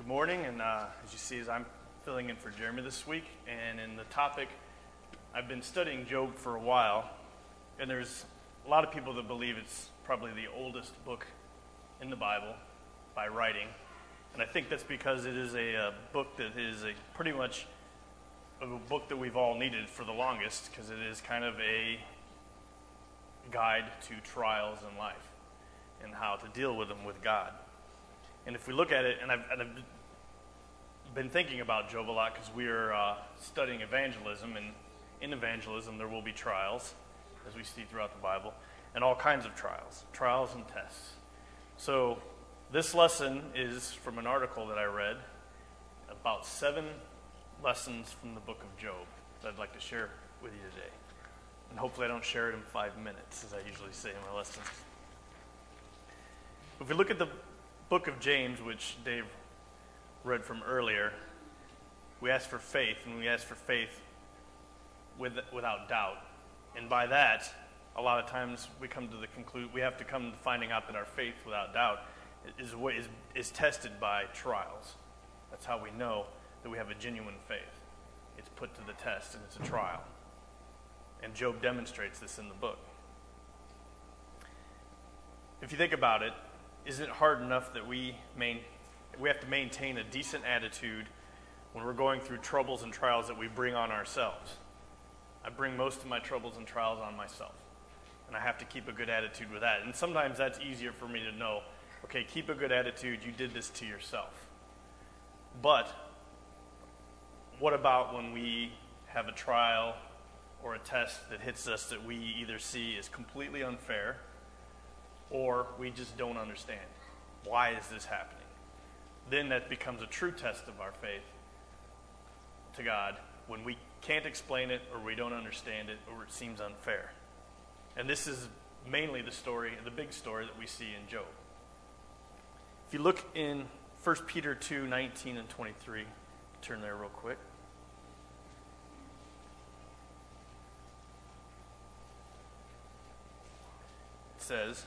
Good morning, and as you see, I'm filling in for Jeremy this week, and in the topic, I've been studying Job for a while, and there's a lot of people that believe it's probably the oldest book in the Bible by writing, and I think that's because it is a book that is pretty much a book that we've all needed for the longest, because it is kind of a guide to trials in life and how to deal with them with God. And if we look at it, and I've been thinking about Job a lot because we're studying evangelism, and in evangelism there will be trials, as we see throughout the Bible, and all kinds of trials and tests. So this lesson is from an article that I read about 7 lessons from the book of Job that I'd like to share with you today. And hopefully I don't share it in 5 minutes, as I usually say in my lessons. If we look at the book of James, which Dave read from earlier, we ask for faith, and we ask for faith without doubt. And by that, a lot of times we come to the conclusion, we have to come to finding out that our faith without doubt is tested by trials. That's how we know that we have a genuine faith. It's put to the test, and it's a trial. And Job demonstrates this in the book. If you think about it, isn't it hard enough that we have to maintain a decent attitude when we're going through troubles and trials that we bring on ourselves? I bring most of my troubles and trials on myself, and I have to keep a good attitude with that. And sometimes that's easier for me to know, okay, keep a good attitude, you did this to yourself. But what about when we have a trial or a test that hits us that we either see as completely unfair, or we just don't understand? Why is this happening? Then that becomes a true test of our faith to God, when we can't explain it, or we don't understand it, or it seems unfair. And this is mainly the story, the big story that we see in Job. If you look in 1 Peter 2, 19 and 23, turn there real quick. It says,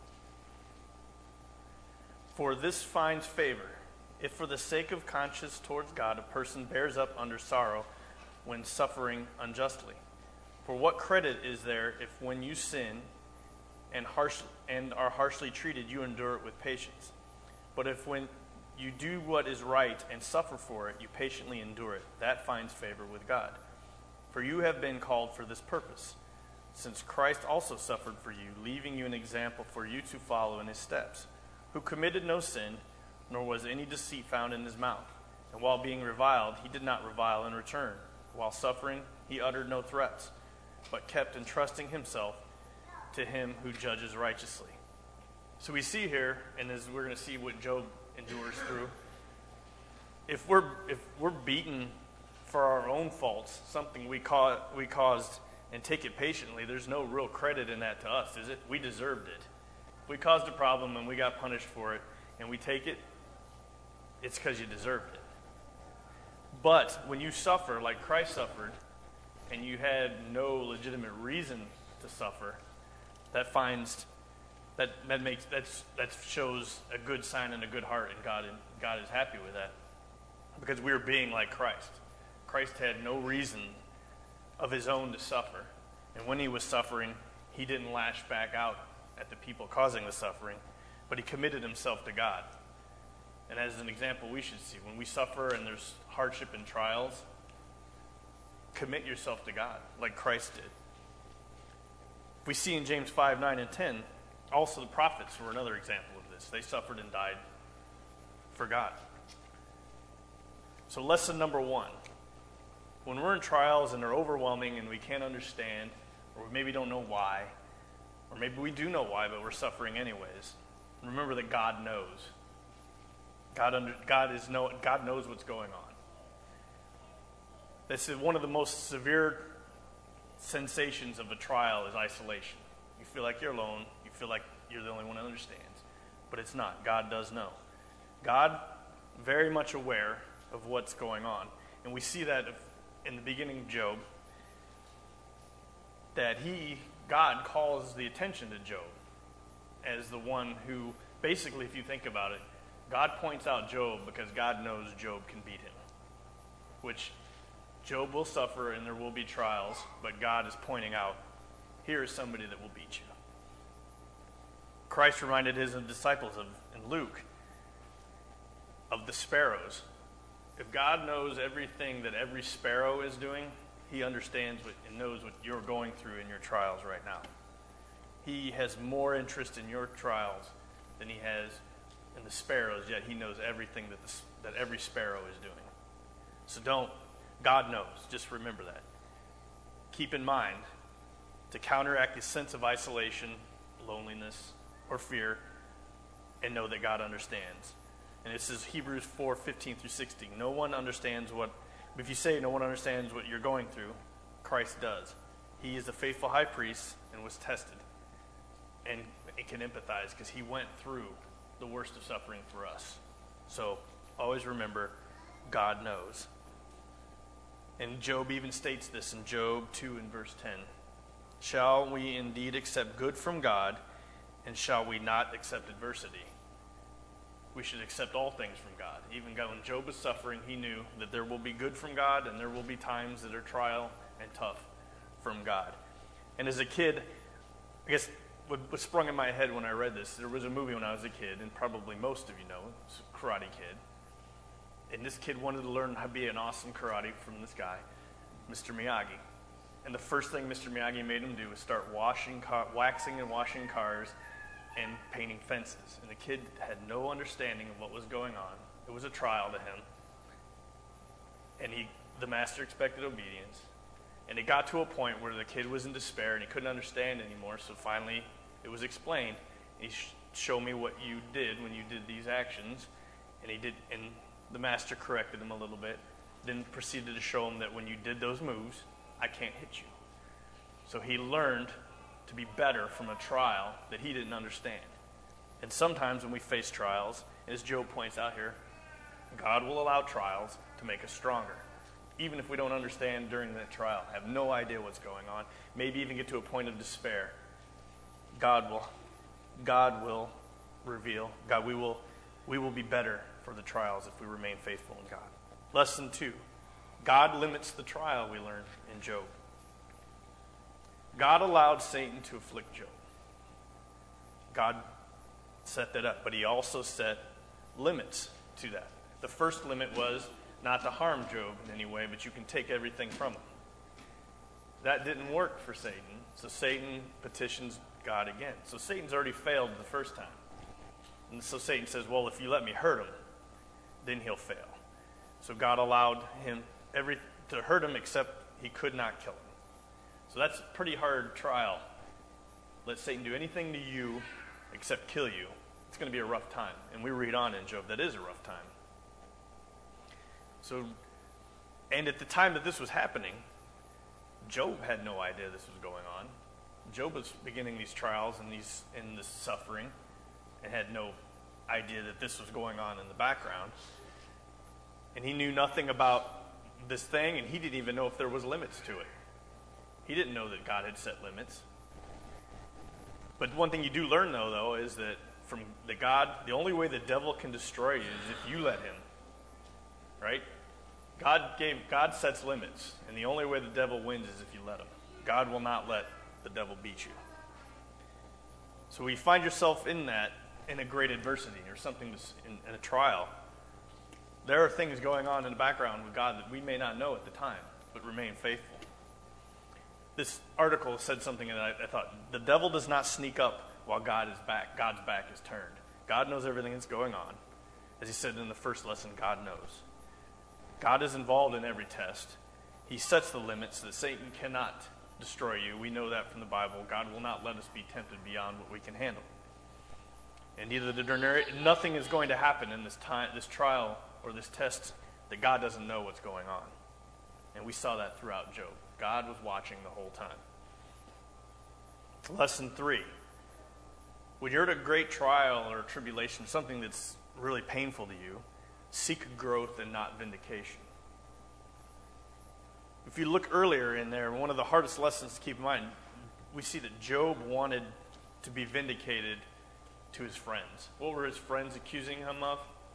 "For this finds favor, if for the sake of conscience towards God a person bears up under sorrow when suffering unjustly. For what credit is there if when you sin and are harshly treated, you endure it with patience? But if when you do what is right and suffer for it, you patiently endure it, that finds favor with God. For you have been called for this purpose, since Christ also suffered for you, leaving you an example for you to follow in his steps, who committed no sin, nor was any deceit found in his mouth. And while being reviled, he did not revile in return. While suffering, he uttered no threats, but kept entrusting himself to him who judges righteously." So we see here, and as we're going to see what Job endures through, if we're beaten for our own faults, something we caused, and take it patiently, there's no real credit in that to us, is it? We deserved it. If we caused a problem and we got punished for it, and we take it, it's because you deserved it. But when you suffer like Christ suffered, and you had no legitimate reason to suffer, that shows a good sign and a good heart, and God is happy with that, because we're being like Christ. Christ had no reason of his own to suffer, and when he was suffering, he didn't lash back out at the people causing the suffering, but he committed himself to God. And as an example, we should see, when we suffer and there's hardship and trials, commit yourself to God, like Christ did. We see in James 5, 9, and 10, also the prophets were another example of this. They suffered and died for God. So lesson number 1, when we're in trials and they're overwhelming and we can't understand, or we maybe don't know why, or maybe we do know why, but we're suffering anyways, remember that God knows. God knows what's going on. This is one of the most severe sensations of a trial, is isolation. You feel like you're alone. You feel like you're the only one who understands. But it's not. God does know. God, very much aware of what's going on. And we see that in the beginning of Job, that God calls the attention to Job as the one who, basically, if you think about it, God points out Job because God knows Job can beat him, which Job will suffer and there will be trials, but God is pointing out, here is somebody that will beat you. Christ reminded his disciples in Luke of the sparrows. If God knows everything that every sparrow is doing, he understands and knows what you're going through in your trials right now. He has more interest in your trials than he has in the sparrows, yet he knows everything that every sparrow is doing. So God knows. Just remember that. Keep in mind, to counteract the sense of isolation, loneliness, or fear, and know that God understands. And this is Hebrews 4:15 through 16. If you say no one understands what you're going through, Christ does. He is a faithful high priest and was tested. And can empathize because he went through the worst of suffering for us. So always remember, God knows. And Job even states this in Job 2 and verse 10. Shall we indeed accept good from God, and shall we not accept adversity? We should accept all things from God. Even when Job was suffering, he knew that there will be good from God, and there will be times that are trial and tough from God. And as a kid, I guess what sprung in my head when I read this, there was a movie when I was a kid, and probably most of you know, it's Karate Kid. And this kid wanted to learn how to be an awesome karate from this guy, Mr. Miyagi. And the first thing Mr. Miyagi made him do was start waxing and washing cars and painting fences. And the kid had no understanding of what was going on. It was a trial to him. And the master expected obedience. And it got to a point where the kid was in despair and he couldn't understand anymore. So finally, it was explained. He showed me what you did when you did these actions. And the master corrected him a little bit. Then proceeded to show him that when you did those moves, I can't hit you. So he learned to be better from a trial that he didn't understand. And sometimes when we face trials, as Job points out here, God will allow trials to make us stronger. Even if we don't understand during that trial, have no idea what's going on, maybe even get to a point of despair, God will reveal. We will be better for the trials if we remain faithful in God. Lesson 2. God limits the trial, we learn in Job. God allowed Satan to afflict Job. God set that up, but he also set limits to that. The first limit was not to harm Job in any way, but you can take everything from him. That didn't work for Satan, so Satan petitions God again. So Satan's already failed the first time. And so Satan says, well, if you let me hurt him, then he'll fail. So God allowed him to hurt him, except he could not kill him. So that's a pretty hard trial. Let Satan do anything to you except kill you. It's going to be a rough time. And we read on in Job, that is a rough time. And at the time that this was happening, Job had no idea this was going on. Job was beginning these trials and this suffering and had no idea that this was going on in the background. And he knew nothing about this thing, and he didn't even know if there was limits to it. He didn't know that God had set limits. But one thing you do learn, though, is that the only way the devil can destroy you is if you let him. Right? God sets limits, and the only way the devil wins is if you let him. God will not let the devil beat you. So when you find yourself in a great adversity or something in a trial, there are things going on in the background with God that we may not know at the time, but remain faithful. This article said something that I thought, the devil does not sneak up while God's back is turned. God knows everything that's going on. As he said in the first lesson, God knows. God is involved in every test. He sets the limits so that Satan cannot destroy you. We know that from the Bible. God will not let us be tempted beyond what we can handle. And nothing is going to happen in this trial or this test that God doesn't know what's going on. And we saw that throughout Job. God was watching the whole time. Lesson 3. When you're at a great trial or tribulation, something that's really painful to you, seek growth and not vindication. If you look earlier in there, one of the hardest lessons to keep in mind, we see that Job wanted to be vindicated to his friends. What were his friends accusing him of?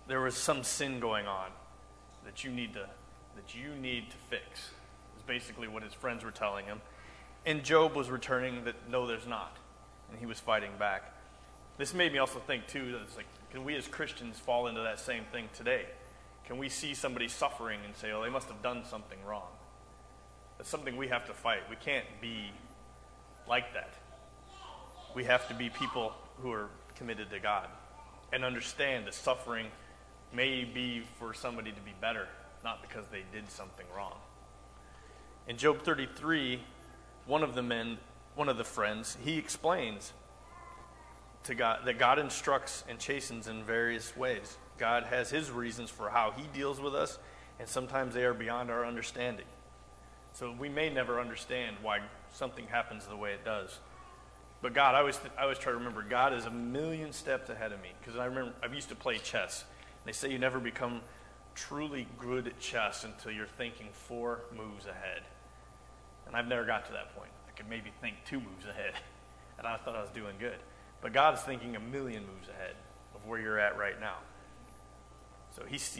there was some sin going on that you need to fix. Is basically what his friends were telling him. And Job was returning that no, there's not. And he was fighting back. This made me also think too that it's like, can we as Christians fall into that same thing today? Can we see somebody suffering and say, oh, they must have done something wrong? That's something we have to fight. We can't be like that. We have to be people who are committed to God and understand that suffering may be for somebody to be better, not because they did something wrong. In Job 33, one of the friends, he explains to God that God instructs and chastens in various ways. God has his reasons for how he deals with us, and sometimes they are beyond our understanding. So we may never understand why something happens the way it does. But God, I always try to remember, God is a million steps ahead of me. Because I remember, I used to play chess. They say you never become truly good at chess until you're thinking 4 moves ahead. And I've never got to that point. I could maybe think 2 moves ahead. And I thought I was doing good. But God is thinking a million moves ahead of where you're at right now. So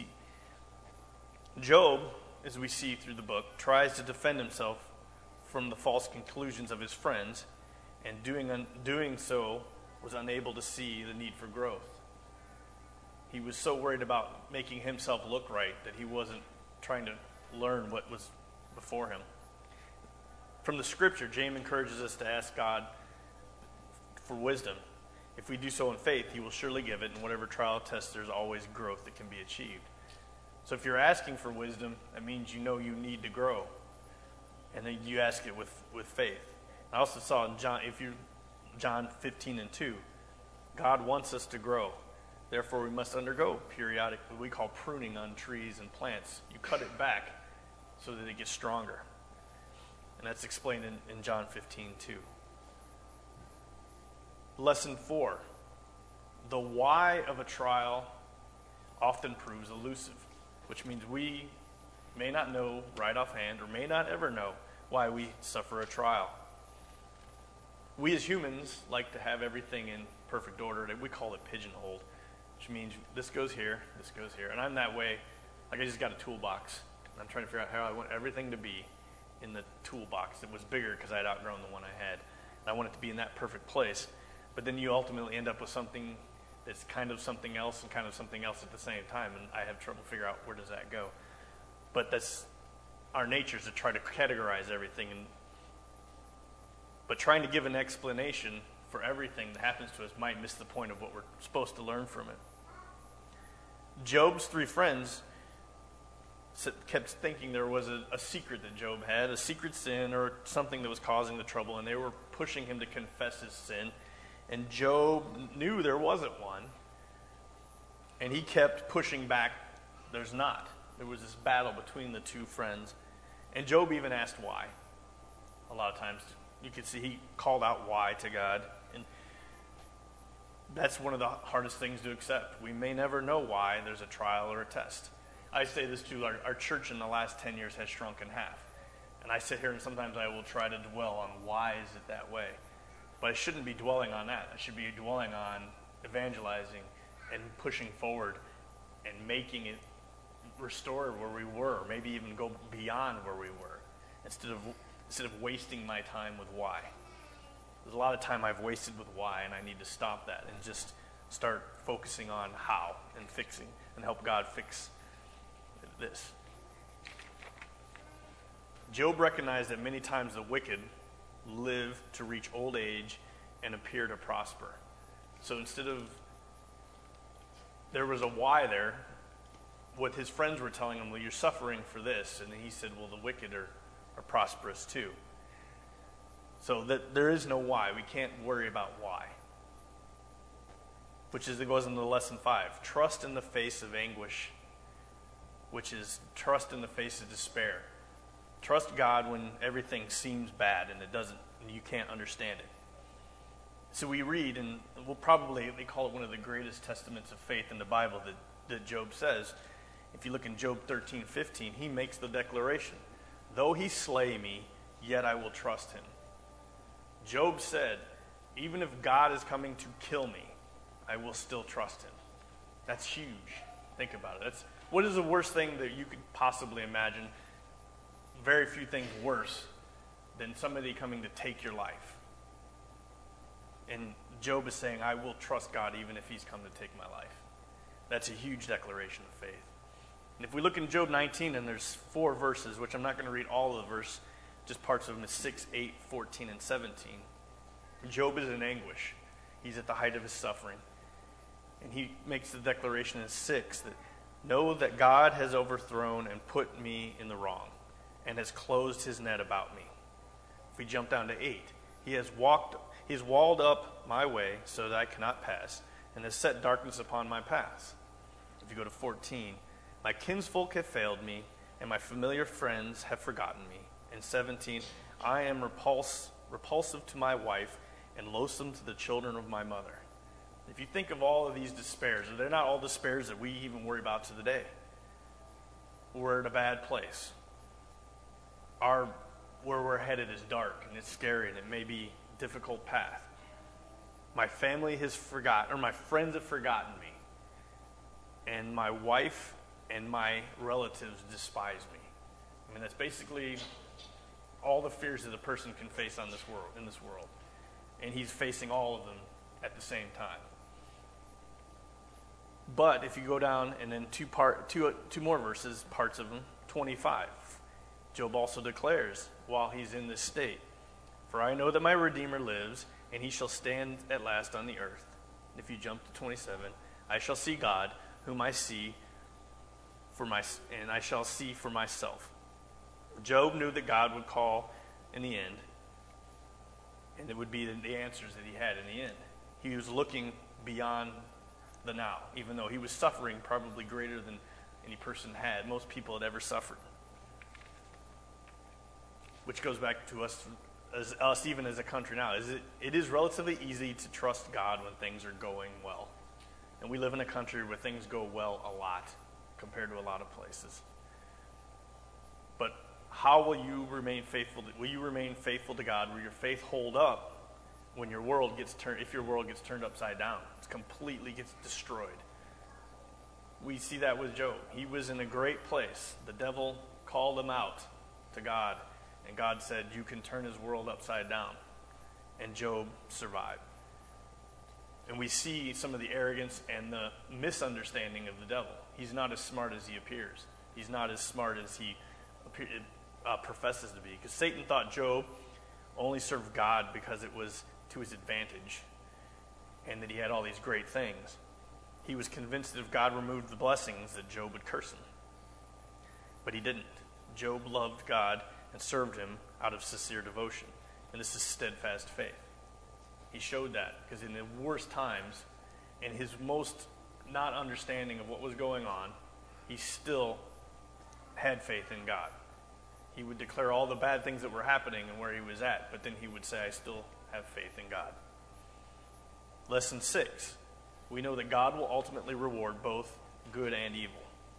Job, as we see through the book, tries to defend himself from the false conclusions of his friends, and doing so was unable to see the need for growth. He was so worried about making himself look right that he wasn't trying to learn what was before him. From the scripture, James encourages us to ask God for wisdom. If we do so in faith, he will surely give it. In whatever trial test, there's always growth that can be achieved. So if you're asking for wisdom, that means you know you need to grow. And then you ask it with faith. I also saw in John 15:2, God wants us to grow. Therefore, we must undergo periodic, what we call pruning on trees and plants. You cut it back so that it gets stronger. And that's explained in John 15:2. Lesson 4. The why of a trial often proves elusive, which means we may not know right offhand or may not ever know why we suffer a trial. We as humans like to have everything in perfect order. We call it pigeonholed, which means this goes here, and I'm that way. Like I just got a toolbox, and I'm trying to figure out how I want everything to be in the toolbox. It was bigger because I had outgrown the one I had, and I want it to be in that perfect place. But then you ultimately end up with something that's kind of something else and kind of something else at the same time, and I have trouble figuring out where does that go. But that's our nature, is to try to categorize everything, but trying to give an explanation for everything that happens to us might miss the point of what we're supposed to learn from it. Job's 3 friends kept thinking there was a secret that Job had, a secret sin or something that was causing the trouble, and they were pushing him to confess his sin. And Job knew there wasn't one, and he kept pushing back, there's not. There was this battle between the 2 friends, and Job even asked why. A lot of times you could see he called out why to God, and that's one of the hardest things to accept. We may never know why there's a trial or a test. I say this too, our church in the last 10 years has shrunk in half. And I sit here and sometimes I will try to dwell on why is it that way. But I shouldn't be dwelling on that. I should be dwelling on evangelizing and pushing forward and making it restore where we were, maybe even go beyond where we were, instead of wasting my time with why. There's a lot of time I've wasted with why, and I need to stop that and just start focusing on how and fixing and help God fix this. Job recognized that many times the wicked live to reach old age and appear to prosper. So there was a why there. What his friends were telling him, well, you're suffering for this. And he said, well, the wicked are prosperous too. So that there is no why. We can't worry about why. It goes into lesson 5. Trust in the face of anguish, which is trust in the face of despair. Trust God when everything seems bad and you can't understand it. So we read, and they call it one of the greatest testaments of faith in the Bible that Job says. If you look in Job 13:15, he makes the declaration, though he slay me, yet I will trust him. Job said, even if God is coming to kill me, I will still trust him. That's huge. Think about it. What is the worst thing that you could possibly imagine? Very few things worse than somebody coming to take your life. And Job is saying, I will trust God even if he's come to take my life. That's a huge declaration of faith. And if we look in Job 19, and there's 4 verses, which I'm not going to read all of the verse, just parts of them is 6, 8, 14, and 17. Job is in anguish. He's at the height of his suffering. And he makes the declaration in 6 that, know that God has overthrown and put me in the wrong, and has closed his net about me. If we jump down to 8, he has walled up my way so that I cannot pass, and has set darkness upon my paths. If you go to 14, my kinsfolk have failed me, and my familiar friends have forgotten me. And 17, I am repulsive to my wife, and loathsome to the children of my mother. If you think of all of these despairs, they're not all despairs that we even worry about to the day. We're in a bad place. Where we're headed is dark, and it's scary, and it may be a difficult path. My family has forgotten, or my friends have forgotten me. And my wife and my relatives despise me. I mean, that's basically all the fears that a person can face in this world. And he's facing all of them at the same time. But if you go down and then two more verses, parts of them, 25, Job also declares while he's in this state, for I know that my Redeemer lives, and he shall stand at last on the earth. If you jump to 27, I shall see God, whom I see and I shall see for myself. Job knew that God would call in the end, and it would be the answers that he had in the end. He was looking beyond the now, even though he was suffering probably greater than any person most people had ever suffered. Which goes back to us even as a country now. It is relatively easy to trust God when things are going well. And we live in a country where things go well a lot compared to a lot of places. But how will you remain faithful? Will you remain faithful to God? Will your faith hold up when your world gets turned? If your world gets turned upside down, it completely gets destroyed. We see that with Job. He was in a great place. The devil called him out to God, and God said, "You can turn his world upside down." And Job survived. And we see some of the arrogance and the misunderstanding of the devil. He's not as smart as he appears. He's not as smart as he professes to be. Because Satan thought Job only served God because it was to his advantage and that he had all these great things. He was convinced that if God removed the blessings, that Job would curse him. But he didn't. Job loved God and served him out of sincere devotion. And this is steadfast faith. He showed that because in the worst times, in his most not understanding of what was going on, he still had faith in God. He would declare all the bad things that were happening and where he was at, but then he would say, I still have faith in God. Lesson 6. We know that God will ultimately reward both good and evil.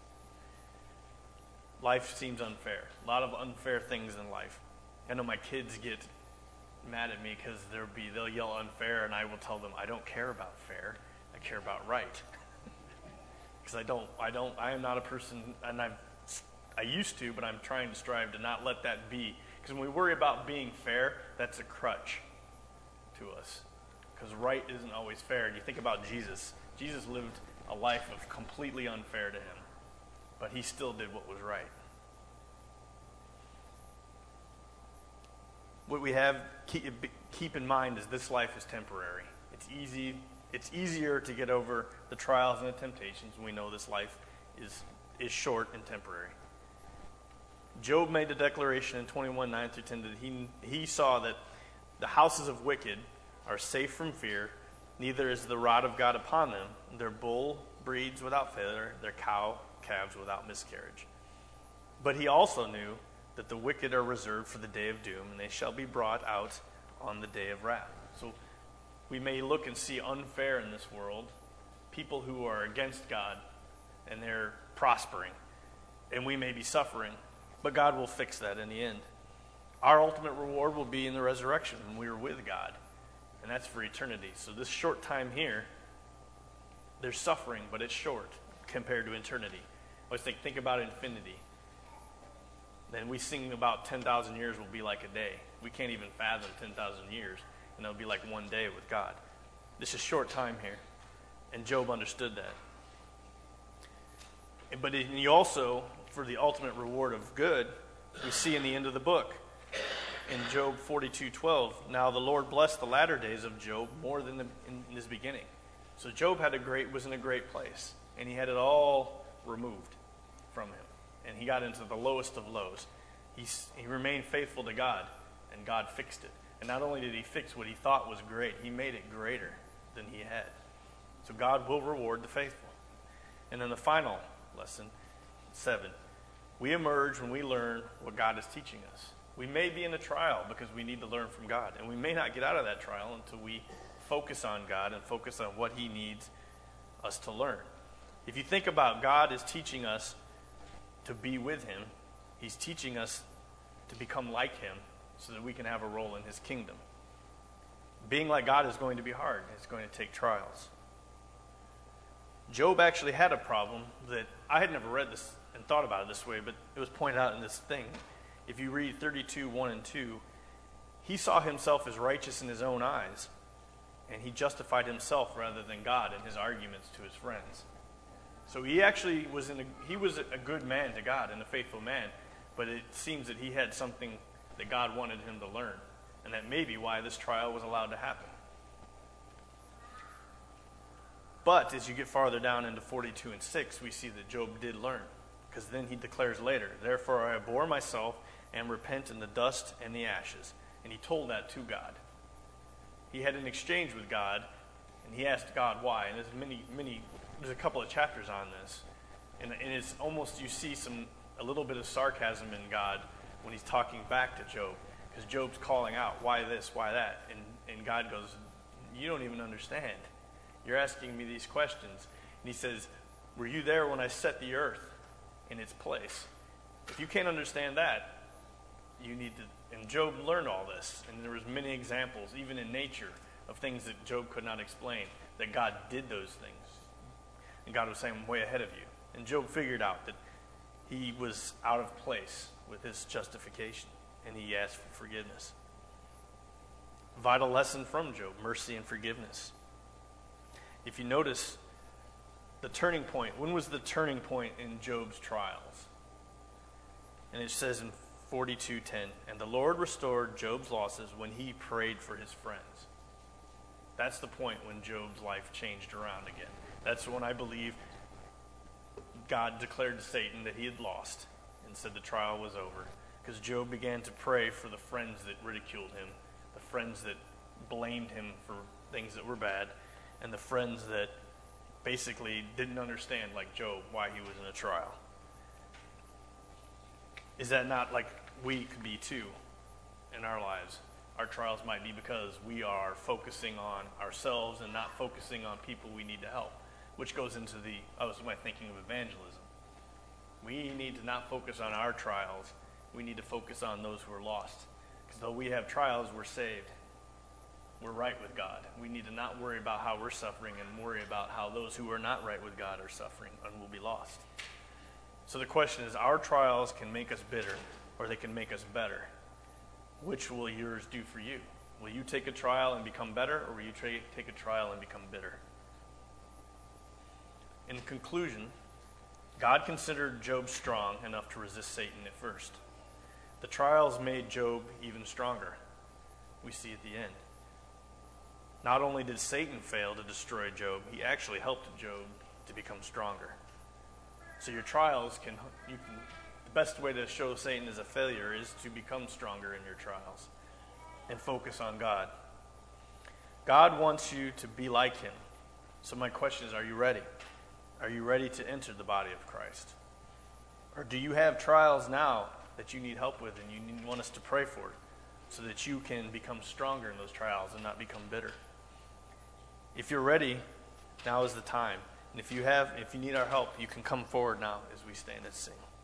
Life seems unfair. A lot of unfair things in life. I know my kids get mad at me because they'll yell unfair, and I will tell them I don't care about fair. I care about right. Because I am not a person, and I used to, but I'm trying to strive to not let that be. Because when we worry about being fair, that's a crutch to us. Because right isn't always fair. And you think about Jesus. Jesus lived a life of completely unfair to him, but he still did what was right. What we have keep in mind is this life is temporary. It's easier to get over the trials and the temptations when we know this life is short and temporary. Job made the declaration in 21:9-10 that he saw that the houses of wicked are safe from fear, neither is the rod of God upon them. Their bull breeds without failure, their cow calves without miscarriage. But he also knew that the wicked are reserved for the day of doom, and they shall be brought out on the day of wrath. So we may look and see unfair in this world, people who are against God, and they're prospering, and we may be suffering, but God will fix that in the end. Our ultimate reward will be in the resurrection when we are with God, and that's for eternity. So this short time here, there's suffering, but it's short. compared to eternity. I always think about infinity. Then we sing about 10,000 years will be like a day. We can't even fathom 10,000 years, and it'll be like one day with God. This is short time here, and Job understood that. But he also, for the ultimate reward of good, we see in the end of the book, in Job 42:12, now the Lord blessed the latter days of Job more than in his beginning. So Job was in a great place, and he had it all removed from him, and he got into the lowest of lows. He remained faithful to God, and God fixed it. And not only did he fix what he thought was great, he made it greater than he had. So God will reward the faithful. And then the final lesson, 7. We emerge when we learn what God is teaching us. We may be in a trial because we need to learn from God, and we may not get out of that trial until we focus on God and focus on what he needs us to learn. If you think about God is teaching us to be with him, he's teaching us to become like him so that we can have a role in his kingdom. Being like God is going to be hard. It's going to take trials. Job actually had a problem that I had never read this and thought about it this way, but it was pointed out in this thing. If you read 32:1 and 2, he saw himself as righteous in his own eyes, and he justified himself rather than God in his arguments to his friends. So he actually was a good man to God and a faithful man, but it seems that he had something that God wanted him to learn, and that may be why this trial was allowed to happen. But as you get farther down into 42 and 6, we see that Job did learn, because then he declares later, therefore I abhor myself and repent in the dust and the ashes. And he told that to God. He had an exchange with God, and he asked God why. And there's a couple of chapters on this. And it's almost, you see a little bit of sarcasm in God when he's talking back to Job. Because Job's calling out, why this, why that? And God goes, you don't even understand. You're asking me these questions. And he says, were you there when I set the earth in its place? If you can't understand that, you need to. And Job learned all this. And there was many examples, even in nature, of things that Job could not explain, that God did those things. And God was saying, I'm way ahead of you. And Job figured out that he was out of place with his justification. And he asked for forgiveness. Vital lesson from Job, mercy and forgiveness. If you notice, the turning point, when was the turning point in Job's trials? And it says in 42:10, and the Lord restored Job's losses when he prayed for his friends. That's the point when Job's life changed around again. That's when I believe God declared to Satan that he had lost and said the trial was over. Because Job began to pray for the friends that ridiculed him, the friends that blamed him for things that were bad, and the friends that basically didn't understand, like Job, why he was in a trial. Is that not like we could be too in our lives? Our trials might be because we are focusing on ourselves and not focusing on people we need to help, which goes into my thinking of evangelism. We need to not focus on our trials. We need to focus on those who are lost. Because though we have trials, we're saved. We're right with God. We need to not worry about how we're suffering and worry about how those who are not right with God are suffering and will be lost. So the question is, our trials can make us bitter or they can make us better. Which will yours do for you? Will you take a trial and become better, or will you take a trial and become bitter? In conclusion, God considered Job strong enough to resist Satan at first. The trials made Job even stronger. We see at the end. Not only did Satan fail to destroy Job, he actually helped Job to become stronger. So your trials the best way to show Satan is a failure is to become stronger in your trials and focus on God. God wants you to be like him. So my question is, are you ready? Are you ready to enter the body of Christ? Or do you have trials now that you need help with and you want us to pray for so that you can become stronger in those trials and not become bitter? If you're ready, now is the time. And if you need our help, you can come forward now as we stand and sing.